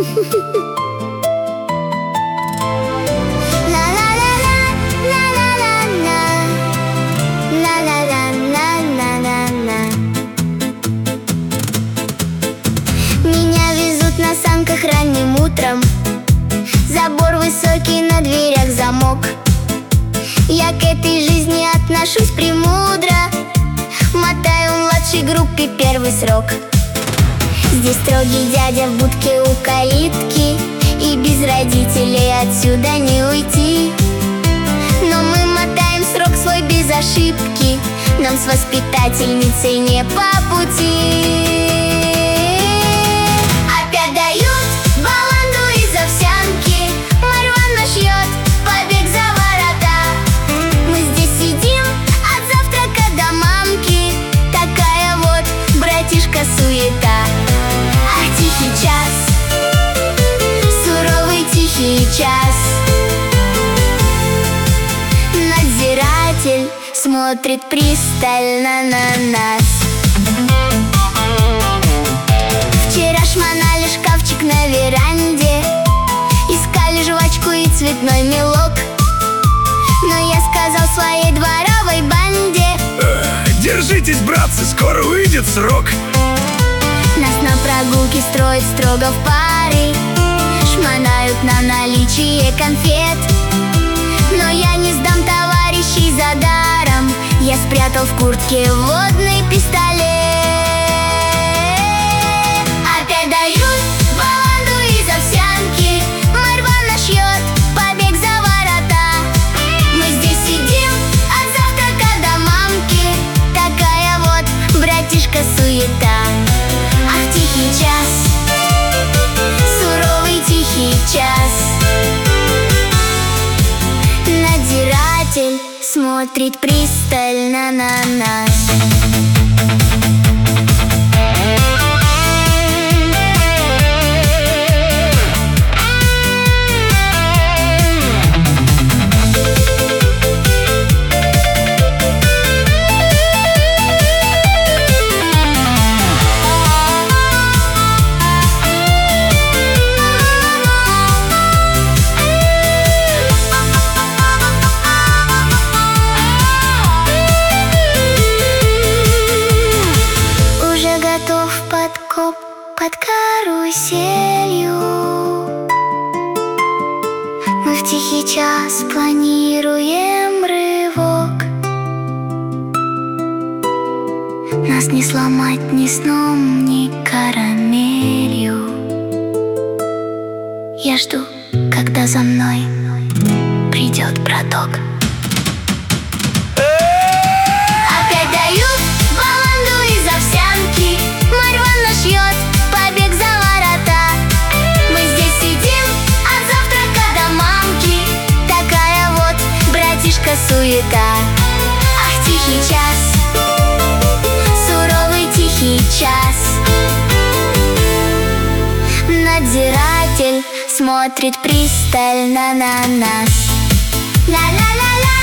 Меня везут на санках ранним утром, забор высокий, на дверях замок. Я к этой жизни отношусь премудро, мотаю в младшей группе первый срок. Здесь строгий дядя в будке у калитки, и без родителей отсюда не уйти. Но мы мотаем срок свой без ошибки, нам с воспитательницей не по пути. Опять дают баланду из овсянки, Марья шьет побег за ворота. Мы здесь сидим от завтрака до мамки, такая вот, братишка, суета. Ах, тихий час, суровый тихий час. Надзиратель смотрит пристально на нас. Вчера шмонали шкафчик на веранде, искали жвачку и цветной мелок. Но я сказал своей дворовой банде: держитесь, братцы, скоро выйдет срок. Нас на прогулке строят строго в пары, шмонают на наличие конфет. Но я не сдам товарищей за даром, я спрятал в куртке водный пистолет. Опять дают баланду из овсянки, Марья шьет побег за ворота. Мы здесь сидим от завтрака до мамки, такая вот, братишка, суета. Ах, тихий час, суровый тихий час. Надзиратель смотрит пристально на нас. Подкоп под каруселью, мы в тихий час планируем рывок. Нас не сломать ни сном, ни карамелью. Я жду, когда за мной придет браток. Опять дают баланду из овсянки, Марья шьет побег за ворота. Мы здесь сидим от завтрака до мамки, такая вот, братишка, суета. Ах, тихий час, суровый тихий час. Надзиратель смотрит пристально на нас. Ла-ла-ла-ла.